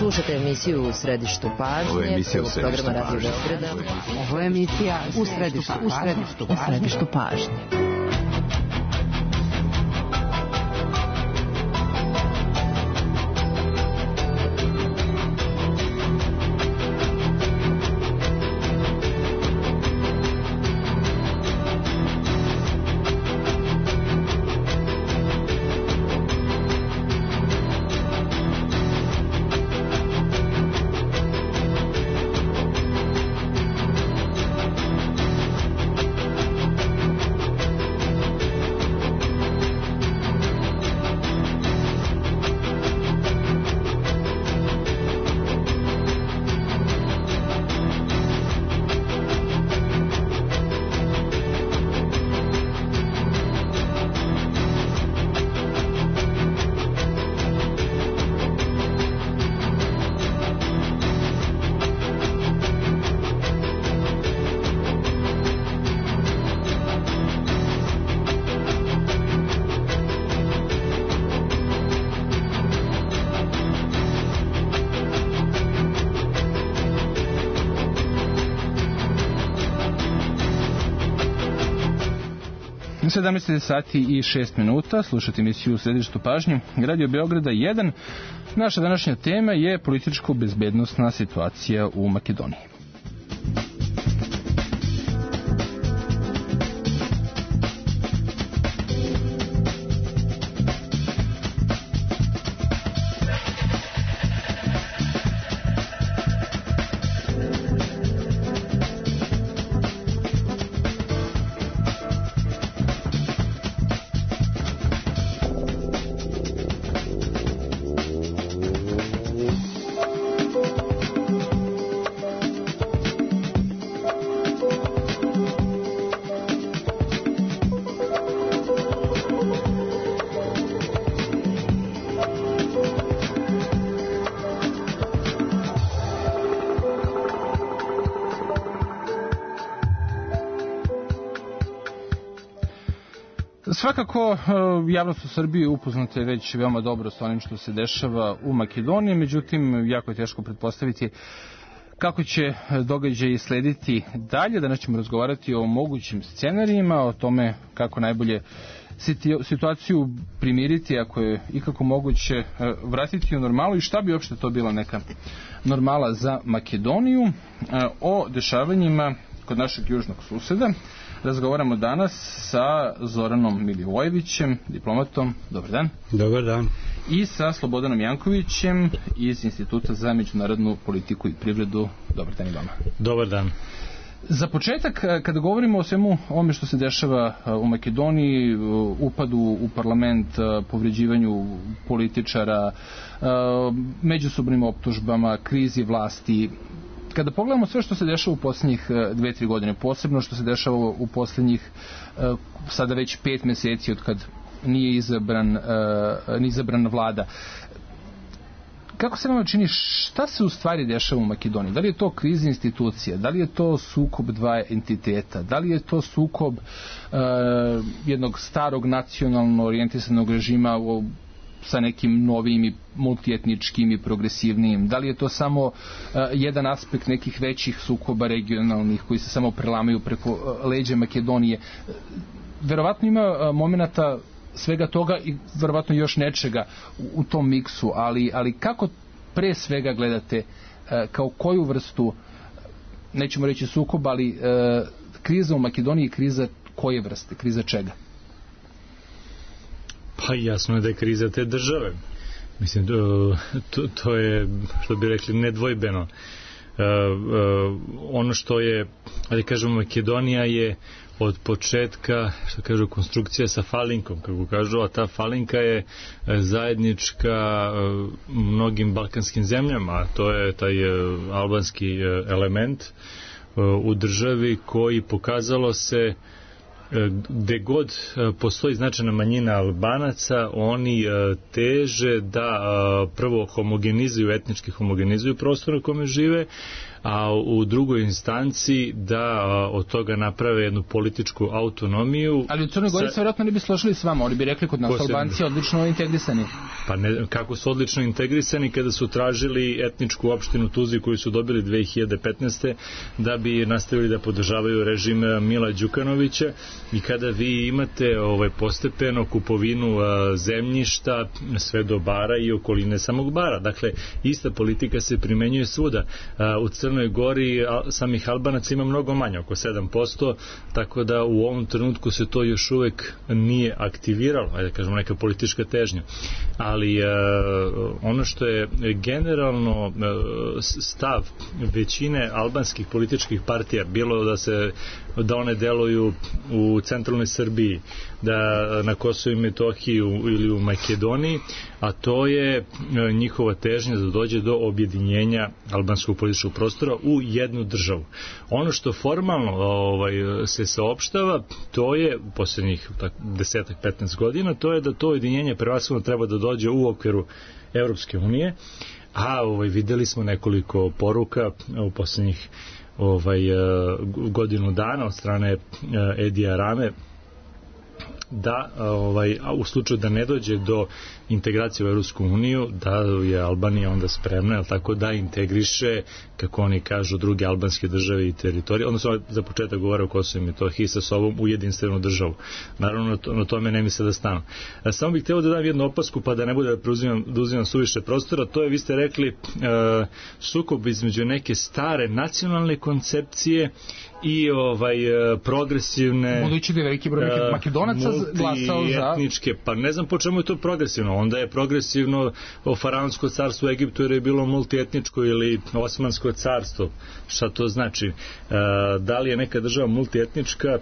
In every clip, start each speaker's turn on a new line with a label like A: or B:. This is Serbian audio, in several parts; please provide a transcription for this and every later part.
A: Slušajte emisiju U središtu pažnje, programa Radio Beograda.
B: Ovo je emisija U središtu pažnje.
C: U 17 sati i 6 minuta slušate emisiju U središtu pažnje Radio Beograda 1. Naša današnja tema je političko-bezbednosna situacija u Makedoniji. Svakako, javnost u Srbiji upoznata je već veoma dobro sa onim što se dešava u Makedoniji, međutim, jako je teško pretpostaviti kako će događaji slediti dalje. Danas ćemo razgovarati o mogućim scenarijima, o tome kako najbolje situaciju primiriti, ako je ikako moguće vratiti u normalu i šta bi uopšte to bila neka normala za Makedoniju. O dešavanjima kod našeg južnog suseda razgovaramo danas sa Zoranom Milivojevićem, diplomatom. Dobar dan.
D: Dobar dan.
C: I sa Slobodanom Jankovićem iz Instituta za međunarodnu politiku i privredu. Dobar dan i vama.
D: Dobar dan.
C: Za početak, kada govorimo o svemu ovome što se dešava u Makedoniji, upadu u parlament, povređivanju političara, međusobnim optužbama, krizi vlasti, kada pogledamo sve što se dešava u posljednjih 2-3 godine, posebno što se dešava u posljednjih sada već 5 meseci od kad nije izabran vlada, kako se vam čini, šta se u stvari dešava u Makedoniji? Da li je to kriza institucija? Da li je to sukob dva entiteta? Da li je to sukob jednog starog nacionalno orijentisanog režima sa nekim novim i multietničkim i progresivnim? Da li je to samo jedan aspekt nekih većih sukoba regionalnih koji se samo prelamaju preko leđa Makedonije? Verovatno ima momenata svega toga i verovatno još nečega u tom miksu, ali kako pre svega gledate, kao koju vrstu, nećemo reći sukoba, ali kriza u Makedoniji, kriza koje vrste, kriza čega?
D: Pa jasno je da je kriza te države. Mislim, to je, što bi rekli, nedvojbeno. Ono što je, ali kažemo, Makedonija je od početka, što kažu, konstrukcija sa falinkom, kako kažu, a ta falinka je zajednička mnogim balkanskim zemljama, a to je taj albanski element u državi koji pokazalo se gde god postoji značajna manjina Albanaca, oni teže da prvo homogenizuju, etnički homogenizuju prostor na kome žive, a u drugoj instanci da od toga naprave jednu političku autonomiju.
C: Ali u Crnoj Gori se vjerojatno ne bi složili s vama, oni bi rekli kod nas Albanci odlično integrisani.
D: Pa ne, kako su odlično integrisani kada su tražili etničku opštinu Tuzli koju su dobili 2015. da bi nastavili da podržavaju režim Mila Đukanovića, i kada vi imate postepeno kupovinu zemljišta sve do Bara i okoline samog Bara. Dakle, ista politika se primenjuje svuda. U Crnoj Gori samih Albanaca ima mnogo manje, oko 7%, tako da u ovom trenutku se to još uvek nije aktiviralo, ajde da kažemo neka politička težnja. Ali ono što je generalno stav većine albanskih političkih partija, bilo da one deluju u centralnoj Srbiji, da na Kosovu i Metohiji ili u Makedoniji, a to je njihova težnja da dođe do objedinjenja albanskog političkog prostora u jednu državu. Ono što formalno se saopštava, to je u poslednjih 10-15 godina, to je da to ujedinjenje prevashodno treba da dođe u okviru Evropske unije, a videli smo nekoliko poruka u poslednjih godinu dana od strane Edija Rame da u slučaju da ne dođe do integracije u Evropsku uniju, da je Albanija onda spremna, tako da integriše, kako oni kažu, druge albanske države i teritorije, odnosno za početak govore o Kosovu i Metohiji sa sobom u jedinstvenu državu. Naravno, na tome ne misle da stanu. Samo bih hteo da dam jednu opasku, pa da ne bude da uzimam suviše prostora, to je, vi ste rekli, sukob između neke stare nacionalne koncepcije i progresivne,
C: budući da je veliki broj Makedonaca glasao za
D: etničke, pa ne znam po čemu je to progresivno. Onda je progresivno Faraonsko carstvo u Egiptu jer je bilo multietničko, ili Osmansko carstvo. Šta to znači? Da li je neka država multietnička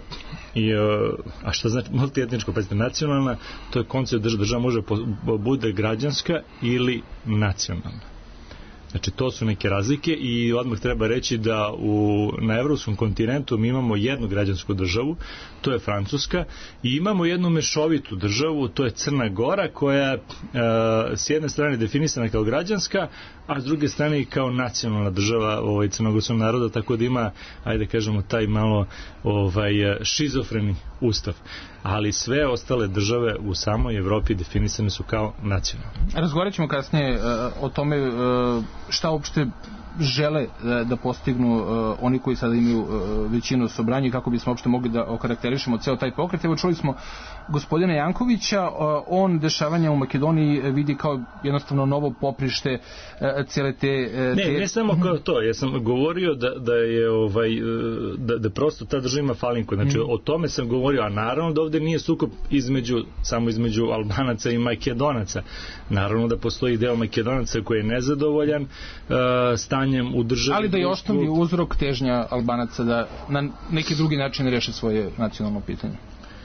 D: a šta znači multietničko? Pa je nacionalna, to je koncept država može bude građanska ili nacionalna. Znači, to su neke razlike i odmah treba reći da na evropskom kontinentu mi imamo jednu građansku državu, to je Francuska, i imamo jednu mešovitu državu, to je Crna Gora, koja s jedne strane definisana kao građanska, a s druge strane i kao nacionalna država crnogorskog naroda, tako da ima, ajde kažemo, taj malo šizofreni ustav. Ali sve ostale države u samoj Evropi definisane su kao nacionalne.
C: Razgovarat ćemo kasnije o tome šta uopšte žele da postignu oni koji sada imaju većinu u Sobranji, kako bismo uopšte mogli da okarakterišemo ceo taj pokret. Evo, čuli smo gospodina Jankovića, on dešavanja u Makedoniji vidi kao jednostavno novo poprište cijele te...
D: Ne samo kao to, ja sam govorio da je da prosto ta država ima falinku, znači o tome sam govorio, a naravno da ovde nije sukob samo između Albanaca i Makedonaca. Naravno da postoji deo Makedonaca koji je nezadovoljan stanjem u državi. Ali
C: da je osnovni uzrok težnja Albanaca da na neki drugi način reše svoje nacionalno pitanje.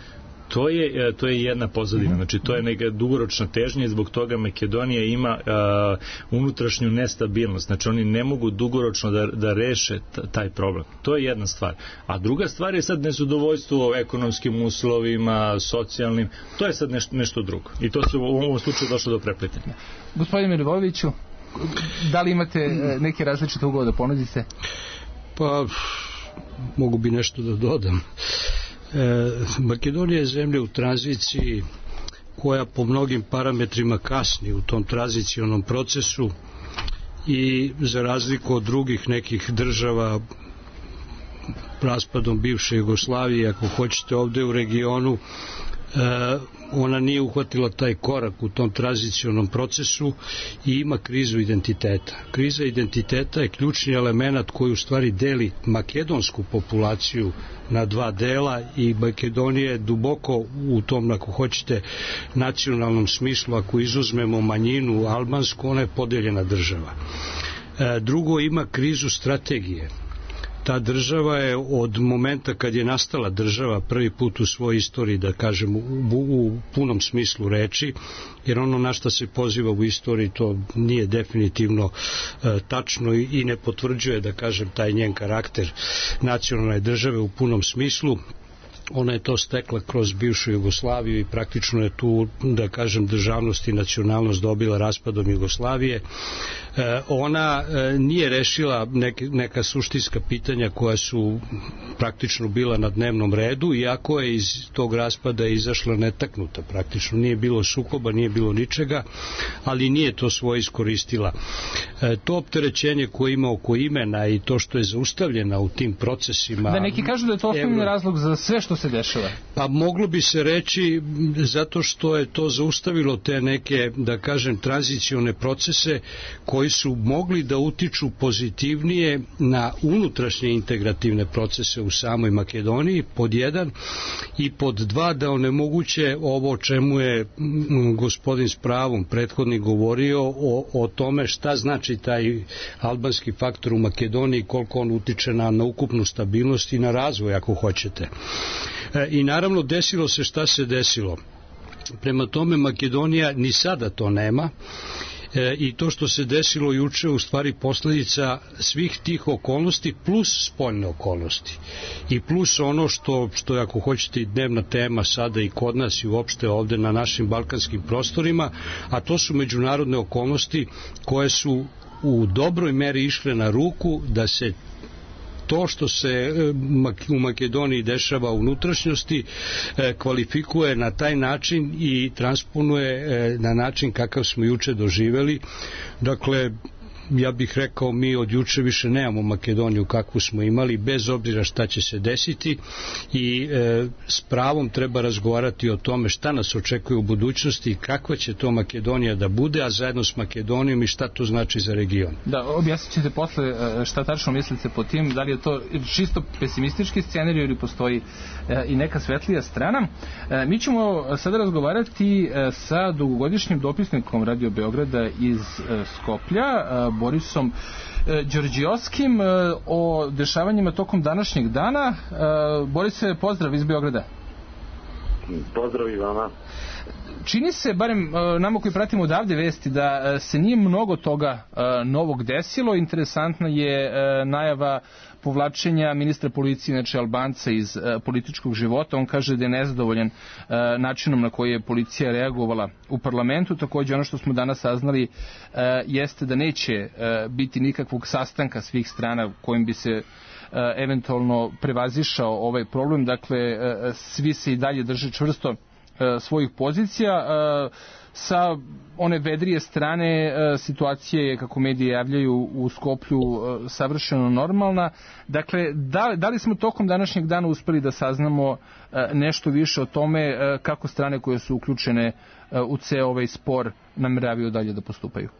D: To je jedna pozadina, znači to je neka dugoročna težnja i zbog toga Makedonija ima unutrašnju nestabilnost, znači oni ne mogu dugoročno da reše taj problem. To je jedna stvar. A druga stvar je sad nezadovoljstvo ekonomskim uslovima, socijalnim, to je sad nešto drugo. I to se u ovom slučaju došlo do preplitanja.
C: Gospodine Milivojeviću, da li imate neke različite uglede da ponudite?
E: Pa, mogu bi nešto da dodam. Makedonija je zemlja u tranziciji koja po mnogim parametrima kasni u tom tranzicionom procesu i za razliku od drugih nekih država raspadom bivše Jugoslavije, ako hoćete, ovde u regionu, ona nije uhvatila taj korak u tom tranzicionom procesu i ima krizu identiteta. Kriza identiteta je ključni element koji u stvari deli makedonsku populaciju na dva dela i Makedonija je duboko u tom, ako hoćete, nacionalnom smislu, ako izuzmemo manjinu albansku, ona je podeljena država. Drugo, ima krizu strategije. Ta država je od momenta kad je nastala država prvi put u svojoj istoriji, da kažem, u punom smislu reči, jer ono na što se poziva u istoriji to nije definitivno tačno i ne potvrđuje, da kažem, taj njen karakter nacionalne države u punom smislu. ona je to stekla kroz bivšu Jugoslaviju i praktično je tu, da kažem, državnost i nacionalnost dobila raspadom Jugoslavije. Ona nije rešila neka suštinska pitanja koja su praktično bila na dnevnom redu, iako je iz tog raspada izašla netaknuta. Praktično nije bilo sukoba, nije bilo ničega, ali nije to svoje iskoristila. To opterećenje koje ima oko imena i to što je zaustavljena u tim procesima...
C: Da, neki kažu da je to osnovni razlog za sve što se dešava.
E: Pa moglo bi se reći zato što je to zaustavilo te neke, da kažem, tranzicione procese koji su mogli da utiču pozitivnije na unutrašnje integrativne procese u samoj Makedoniji, pod jedan, i pod dva, da onemoguće ovo o čemu je gospodin s pravom prethodni govorio o tome šta znači taj albanski faktor u Makedoniji, koliko on utiče na ukupnu stabilnost i na razvoj, ako hoćete. I naravno desilo se šta se desilo. Prema tome Makedonija ni sada to nema, i to što se desilo juče u stvari posledica svih tih okolnosti plus spoljne okolnosti i plus ono što je, ako hoćete, i dnevna tema sada i kod nas i uopšte ovde na našim balkanskim prostorima, a to su međunarodne okolnosti koje su u dobroj meri išle na ruku da se to što se u Makedoniji dešava u unutrašnjosti kvalifikuje na taj način i transponuje na način kakav smo juče doživeli. Dakle, ja bih rekao, mi od juče više nemamo Makedoniju kakvu smo imali, bez obzira šta će se desiti, i s pravom treba razgovarati o tome šta nas očekuje u budućnosti i kakva će to Makedonija da bude, a zajedno s Makedonijom i šta to znači za region.
C: Da, objasnit ćete posle šta tačno mislite po tim, da li je to čisto pesimistički scenarij ili postoji i neka svetlija strana. Mi ćemo sada razgovarati sa dugogodišnjim dopisnikom Radio Beograda iz Skoplja, Borisom Đorđioskim, o dešavanjima tokom današnjeg dana. Borise, pozdrav iz Beograda.
F: Pozdrav i vama.
C: Čini se, barem nama koji pratimo odavde vesti, da se nije mnogo toga novog desilo. Interesantna je najava povlačenja ministra policije, znači Albanca, iz političkog života. On kaže da je nezadovoljan načinom na koji je policija reagovala u parlamentu. Takođe, ono što smo danas saznali jeste da neće biti nikakvog sastanka svih strana kojim bi se eventualno prevazišao ovaj problem. Dakle, svi se i dalje drže čvrsto svojih pozicija. Sa one vedrije strane situacija je, kako medije javljaju, u Skoplju savršeno normalna. Dakle, da li smo tokom današnjeg dana uspeli da saznamo nešto više o tome kako strane koje su uključene u ceo ovaj spor nameravaju dalje da postupaju?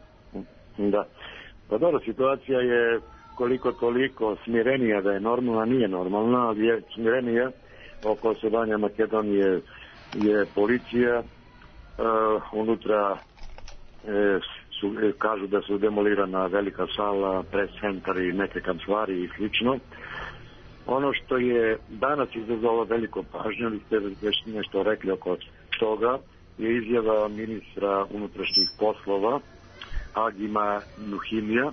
F: Da. Pa dobro, situacija je koliko toliko smirenija, da je normalna, nije normalna, ali je smirenija. Oko osvajanja Makedonije je policija, unutra kažu da su demolirana velika sala, pres centar i neke kancelarije i slično. Ono što je danas izazvalo veliko pažnju, ali ste već nešto rekli oko toga, je izjava ministra unutrašnjih poslova Agima Nuhimija.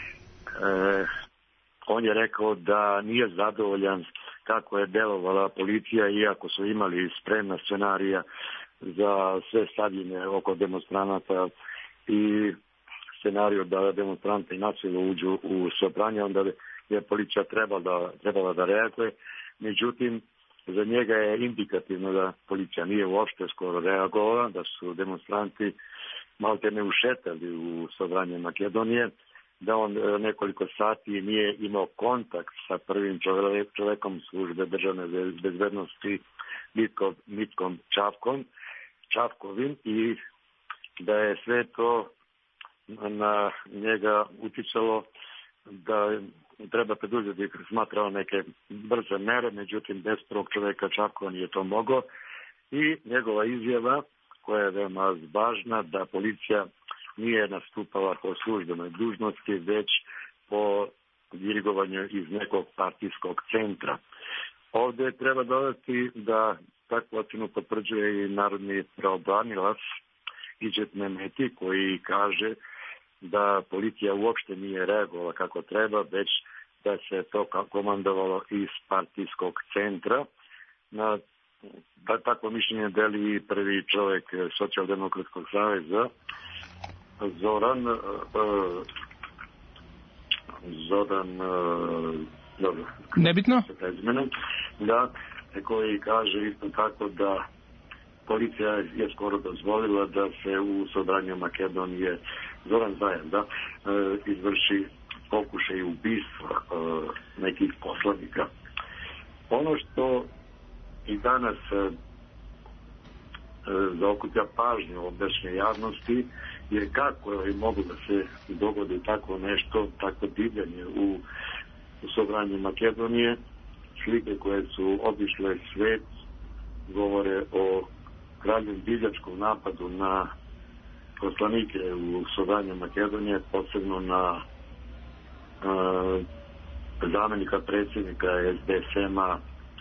F: On je rekao da nije zadovoljan kako je delovala policija, iako su imali spremna scenarija za sve stavljene oko demonstranata i scenariju da demonstranti nasilno uđu u sobranje, onda je policija trebala da reaguje. Međutim, za njega je indikativno da policija nije uopšte skoro reagovala, da su demonstranti malte ne ušetali u sobranje Makedonije, da on nekoliko sati nije imao kontakt sa prvim čovekom službe državne bezbednosti Mitkom Čavkovim, i da je sve to na njega uticalo da treba preduzeti, smatrao neke brze mere, međutim bez prvog čoveka Čavkova nije to mogao, i njegova izjava koja je veoma važna, da policija nije nastupala po službenoj dužnosti, već po dirigovanju iz nekog partijskog centra. Ovde treba dodati da takvu ocenu potvrđuje i narodni pravobranilac Idžet Mehmeti, koji kaže da policija uopšte nije reagovala kako treba, već da se to komandovalo iz partijskog centra. na takvo mišljenje deli prvi čovjek Socijaldemokratskog saveza, Zoran
C: nebitno,
F: da, koji kaže isto tako da policija je skoro dozvolila da se u Sobranju Makedonije Zoran Zajan izvrši pokušaj ubistva nekih poslanika. Ono što i danas zaokuplja pažnju ovdašnje javnosti je kako je moglo da se dogodi tako nešto, tako divljanje u Sobranju Makedonije. Slike koje su obišle svet govore o kraljem divljačkom napadu na poslanike u Sobranju Makedonije, posebno na zamenika predsjednika SDSM-a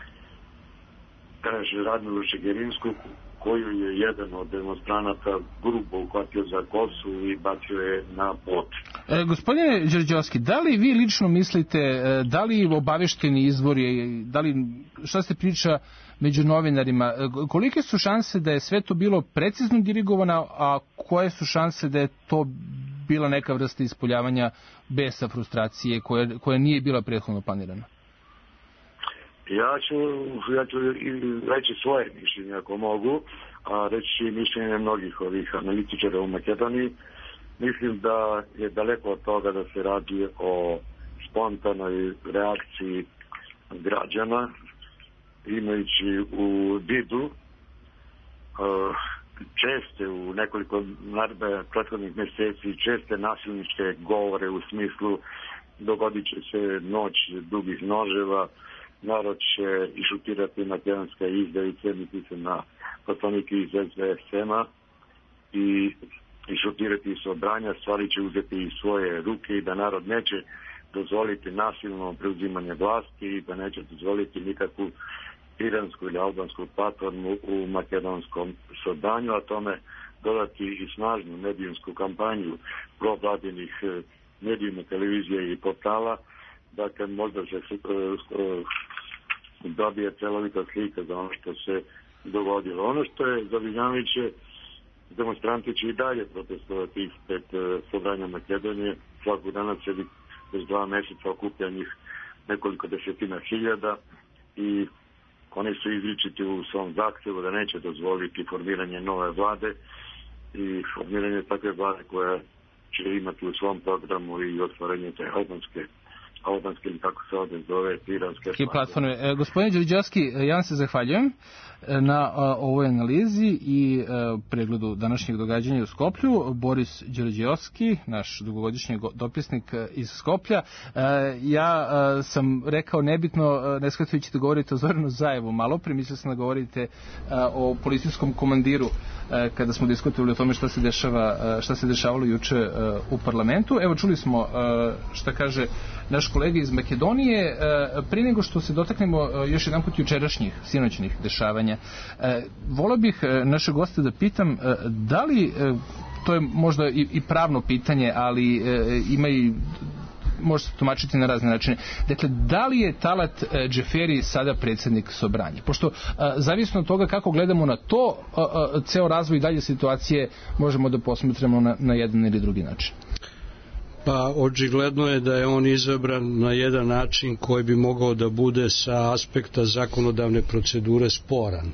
F: Radmilu Šegerinsku, koju je jedan od demonstranata grubo uhvatio za kosu i bacio je na plot.
C: Gospodine Đorđevski, da li vi lično mislite, da li obavešteni izvori, šta se priča među novinarima, kolike su šanse da je sve to bilo precizno dirigovano, a koje su šanse da je to bila neka vrsta ispoljavanja besa, frustracije koja nije bila prethodno planirana?
F: Ja ću reći svoje mišljenje ako mogu, a reći mišljenje mnogih ovih analitičara u Makedoniji. Mislim da je daleko od toga da se radi o spontanoj reakciji građana, imajući u vidu česte u nekoliko prethodnih mjeseci česte nasilničke govore u smislu dogodit će se noć dugih noževa, narod će išutirati makedonska izdajice, misli se na poslanike iz SDSM-a, i išutirati Sobranja, stvari će uzeti iz svoje ruke i da narod neće dozvoliti nasilno preuzimanje vlasti i da neće dozvoliti nikakvu iransku ili albansku platformu u makedonskom Sobranju, a tome dodati i snažnu medijsku kampanju provladinih medijima, televizije i portala, dakle možda se dobije celovita slika za ono što se dogodilo. Ono što je zabrinjavajuće, demonstranti će i dalje protestovati ispred Sobranja Makedonije. Svakog dana se već 2 mjeseca okuplja njih nekoliko desetina hiljada i oni su izričiti u svom zahtjevu da neće dozvoliti formiranje nove vlade i formiranje takve vlade koja će imati u svom programu i otvorenje te albanske ili kako se ovdje zove, iranske
C: platforme. Gospodine Đorđevski, ja vam se zahvaljujem na ovoj analizi i pregledu današnjeg događanja u Skoplju. Boris Đorđevski, naš dugogodišnji dopisnik iz Skoplja. Ja sam rekao nebitno, ne shvatajući da govorite o Zoranu Zajevu malo pre, mislio sam da govorite o policijskom komandiru kada smo diskutovali o tome šta se dešavalo juče u parlamentu. Evo, čuli smo šta kaže naš kolega iz Makedonije. Prije nego što se dotaknemo još jedan put jučerašnjih, sinoćnih dešavanja, volio bih naše goste da pitam da li, to je možda i pravno pitanje, ali ima i može se tumačiti na razne načine. Dakle, da li je Talat Džeferi sada predsjednik Sobranje? Pošto, zavisno od toga kako gledamo na to, ceo razvoj dalje situacije možemo da posmatramo na jedan ili drugi način.
E: Pa očigledno je da je on izabran na jedan način koji bi mogao da bude sa aspekta zakonodavne procedure sporan.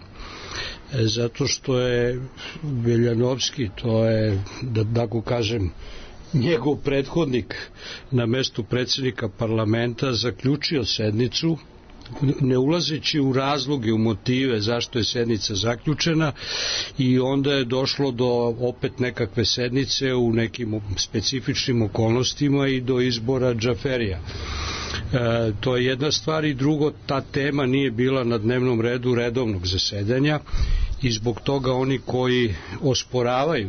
E: Zato što je Veljanovski, to je, da tako kažem, njegov prethodnik na mestu predsjednika parlamenta, zaključio sednicu, ne ulazeći u razloge, u motive zašto je sednica zaključena, i onda je došlo do opet nekakve sednice u nekim specifičnim okolnostima i do izbora Džaferija. To je jedna stvar, i drugo, ta tema nije bila na dnevnom redu redovnog zasedanja i zbog toga oni koji osporavaju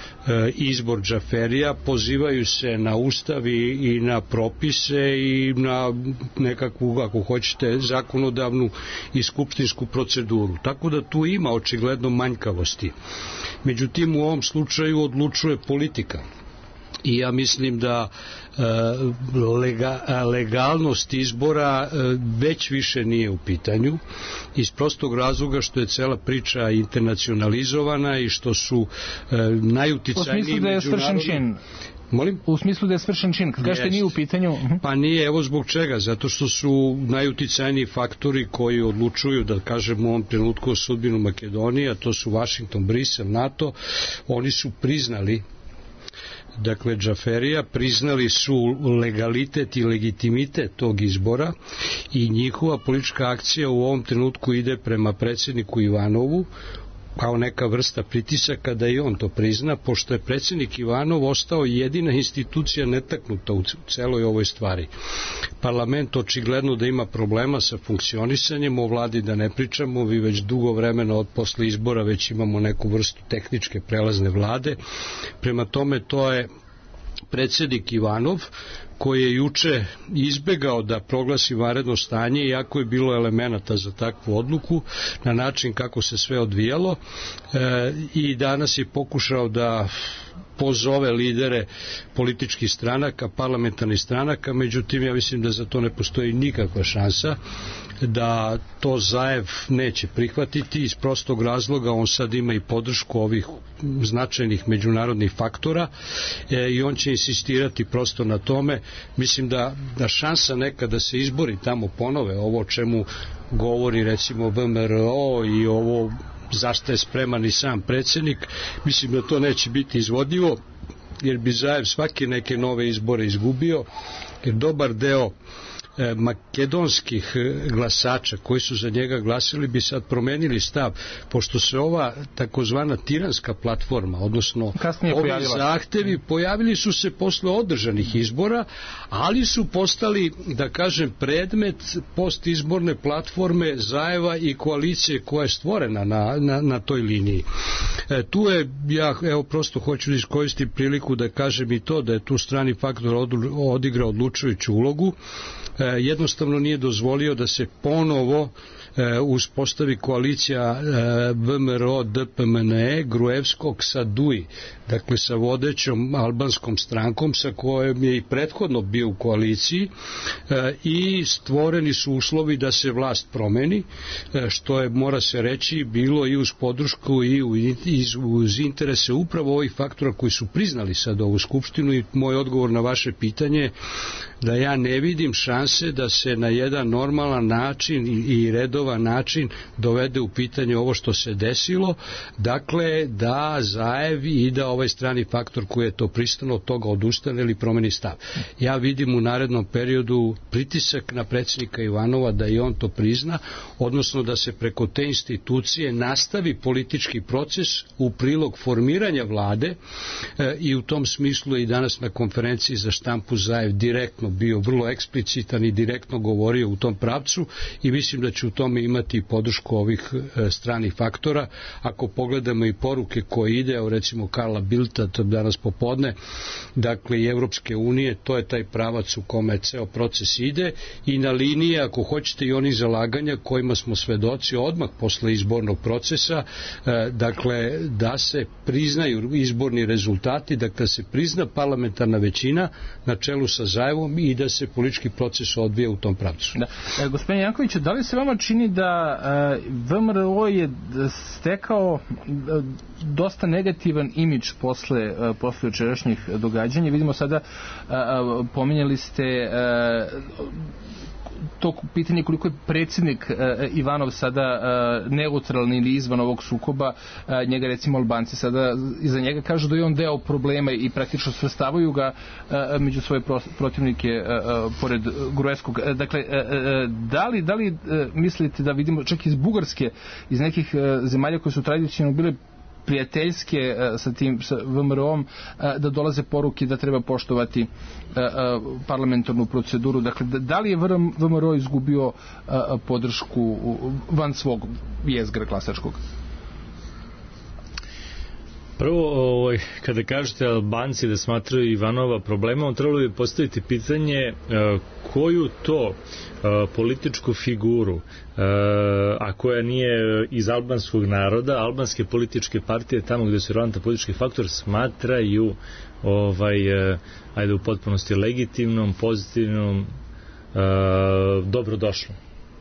E: izbor Džaferija pozivaju se na ustav i na propise i na nekakvu, ako hoćete, zakonodavnu i skupštinsku proceduru. Tako da tu ima očigledno manjkavosti. Međutim, u ovom slučaju odlučuje politika. i ja mislim da legalnost izbora već više nije u pitanju, iz prostog razloga što je cela priča internacionalizovana i što su najuticajniji međunarodni... Molim?
C: U smislu da je svršen čin, kad kažete nije u pitanju...
E: Pa nije, evo zbog čega, zato što su najuticajniji faktori koji odlučuju, da kažem u ovom trenutku, o sudbinu Makedonije, a to su Washington, Brisel, NATO, oni su priznali, dakle Džaferija, priznali su legalitet i legitimitet tog izbora i njihova politička akcija u ovom trenutku ide prema predsjedniku Ivanovu kao neka vrsta pritisaka da i on to prizna, pošto je predsjednik Ivanov ostao jedina institucija netaknuta u celoj ovoj stvari. Parlament očigledno da ima problema sa funkcionisanjem, o vladi da ne pričamo, vi već dugo vremena od posle izbora već imamo neku vrstu tehničke prelazne vlade, prema tome to je predsjednik Ivanov koji je juče izbegao da proglasi vanredno stanje, iako je bilo elemenata za takvu odluku, na način kako se sve odvijalo, i danas je pokušao da pozove lidere političkih stranaka, parlamentarnih stranaka, međutim ja mislim da za to ne postoji nikakva šansa, da to Zaev neće prihvatiti iz prostog razloga, on sad ima i podršku ovih značajnih međunarodnih faktora i on će insistirati prosto na tome. Mislim da šansa neka da se izbori tamo ponove, ovo o čemu govori recimo VMRO i ovo zašto je spreman i sam predsjednik, mislim da to neće biti izvodljivo, jer bi Zaev svake neke nove izbore izgubio, jer dobar deo makedonskih glasača koji su za njega glasili bi sad promenili stav, pošto se ova takozvana tiranska platforma, odnosno ovi zahtevi pojavili su se posle održanih izbora, ali su postali, da kažem, predmet postizborne platforme Zaeva i koalicije koja je stvorena na toj liniji. Tu je, ja evo prosto hoću da iskoristim priliku da kažem i to da je tu strani faktor odigrao odlučujuću ulogu. Jednostavno nije dozvolio da se ponovo uspostavi koalicija VMRO DPMNE Gruevskog sa DUI, dakle sa vodećom albanskom strankom sa kojom je i prethodno bio u koaliciji, i stvoreni su uslovi da se vlast promeni, što je, mora se reći, bilo i uz podršku i uz interese upravo ovih faktora koji su priznali sad ovu skupštinu. I moj odgovor na vaše pitanje da ja ne vidim šanse da se na jedan normalan način i redovan način dovede u pitanje ovo što se desilo, dakle da Zaev i da ovaj strani faktor koji je to pristano od toga odustane ili promeni stav. Ja vidim u narednom periodu pritisak na predsjednika Ivanova da i on to prizna, odnosno da se preko te institucije nastavi politički proces u prilog formiranja vlade, i u tom smislu i danas na konferenciji za štampu Zaev direktno bio vrlo eksplicitan i direktno govorio u tom pravcu i mislim da će u tome imati podršku ovih stranih faktora. Ako pogledamo i poruke koje ide, recimo Karla Bildta danas popodne, dakle i Evropske unije, to je taj pravac u kome ceo proces ide i na liniji, ako hoćete, i onih zalaganja kojima smo svedoci odmah posle izbornog procesa, dakle da se priznaju izborni rezultati, dakle da se prizna parlamentarna većina na čelu sa Zaevom i da se politički proces odvija u tom pravcu.
C: Da. Gospodin Janković, da li se vama čini da VMRO je stekao dosta negativan imidž posle jučerašnjih događanja? Vidimo sada, pominjali ste to pitanje koliko je predsjednik Ivanov sada neutralni ili izvan ovog sukoba. Njega recimo Albanci sada iza njega kažu da je on deo problema i praktično svrstavaju ga među svoje protivnike pored Gruevskog. Dakle, da li mislite da vidimo čak iz Bugarske, iz nekih zemalja koje su tradicionalno bile prijateljske sa VMRO-om, da dolaze poruke da treba poštovati parlamentarnu proceduru? Dakle, da li je VMRO izgubio podršku van svog jezgra glasačkog?
D: Prvo, kada kažete Albanci da smatraju Ivanova problemom, trebalo bi postaviti pitanje koju to političku figuru, a koja nije iz albanskog naroda, albanske političke partije, tamo gde su relevantan politički faktor, smatraju ajde u potpunosti legitimnom, pozitivnom, dobrodošlom.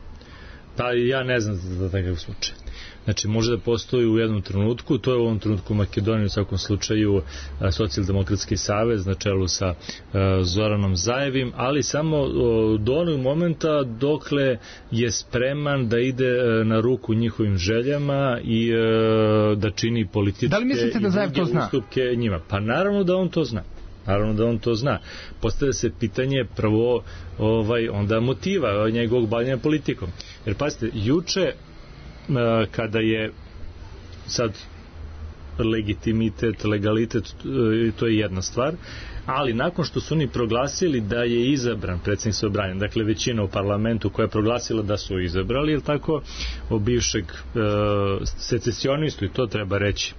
D: Ja ne znam za takav slučaj. Znači, može da postoji u jednom trenutku, to je u ovom trenutku Makedonija, u svakom slučaju Socijaldemokratski savez na čelu sa Zoranom Zajevim, ali samo do onog momenta dokle je spreman da ide na ruku njihovim željama i da čini političke
C: i druge
D: ustupke njima. Pa naravno da on to zna. Naravno da on to zna. Postavlja se pitanje prvo onda motiva njegovog bavljenja politikom. Jer pazite, juče kada je sad legitimitet, legalitet, to je jedna stvar, ali nakon što su oni proglasili da je izabran predsjednik Sobranja, dakle većina u parlamentu koja je proglasila da su izabrali, ili tako, od bivšeg secesionistu, i to treba reći,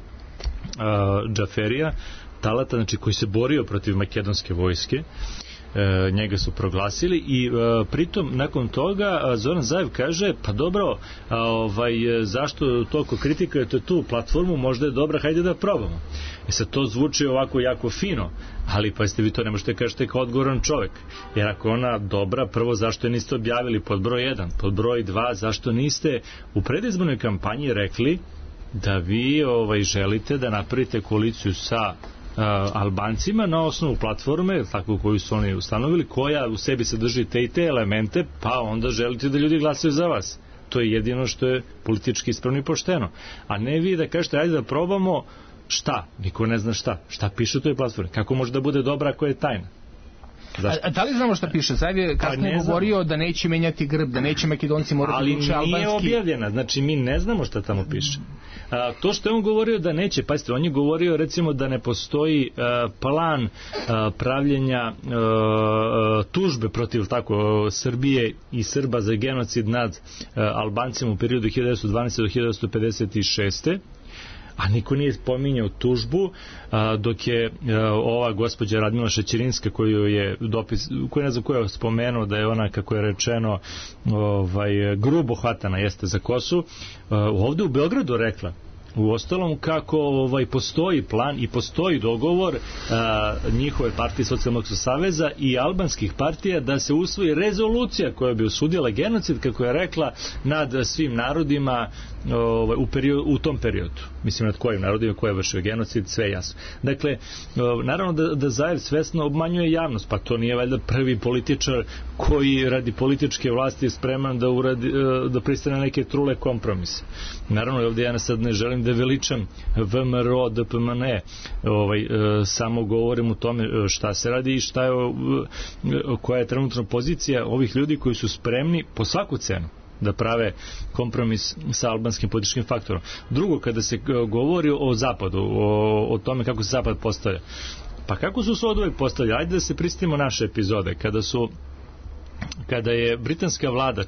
D: Džaferija, Talata, znači koji se borio protiv makedonske vojske, njega su proglasili i pritom nakon toga Zoran Zaev kaže, pa dobro, zašto toliko kritikujete tu platformu, možda je dobra, hajde da probamo. Sad to zvuči ovako jako fino, ali pa jeste vi to ne možete kažete kao odgovoran čovek, jer ako ona dobra, prvo zašto je niste objavili pod broj 1, pod broj 2, zašto niste u predizbornoj kampanji rekli da vi želite da napravite koaliciju sa Albancima na osnovu platforme, tako koju su oni ustanovili, koja u sebi sadrži te i te elemente, pa onda želite da ljudi glasaju za vas. To je jedino što je politički ispravno i pošteno. A ne vi da kažete, ajde da probamo šta? Niko ne zna šta. Šta piše u toj platformi? Kako može da bude dobra ako je tajna?
C: A da li znamo šta piše? Zajev je kasnije govorio da neće menjati grb, da neće Makedonci morati da uče albanski.
D: Ali nije objavljena, znači mi ne znamo šta tamo piše. To što je on govorio da neće, pazite, on je govorio recimo da ne postoji plan pravljenja tužbe protiv tako Srbije i Srba za genocid nad Albancima u periodu 1912. do 1956. A niko nije pominjao tužbu, dok je ova gospođa Radmila Šećerinska, koju je ne znam ko je spomenuo da je ona, kako je rečeno, grubo hvatana jeste za kosu, ovde u Beogradu rekla u ostalom kako postoji plan i postoji dogovor njihove partije Socijaldemokratskog saveza i albanskih partija da se usvoji rezolucija koja bi osudila genocid, kako je rekla, nad svim narodima u tom periodu. Mislim, nad kojim narodima koje vršio genocid, sve jasno. Dakle, naravno da Zaev svesno obmanjuje javnost, pa to nije valjda prvi političar koji radi političke vlasti je spreman da pristane na neke trule kompromise. Naravno, ovdje ja sad ne želim da veličam VMRO, DPMN, samo govorim o tome šta se radi i šta je, koja je trenutno pozicija ovih ljudi koji su spremni po svaku cenu da prave kompromis sa albanskim političkim faktorom. Drugo, kada se govori o Zapadu, o tome kako se Zapad postavlja, pa kako su se od uvek postavlja? Ajde da se prisjetimo naše epizode, kada je britanska vlada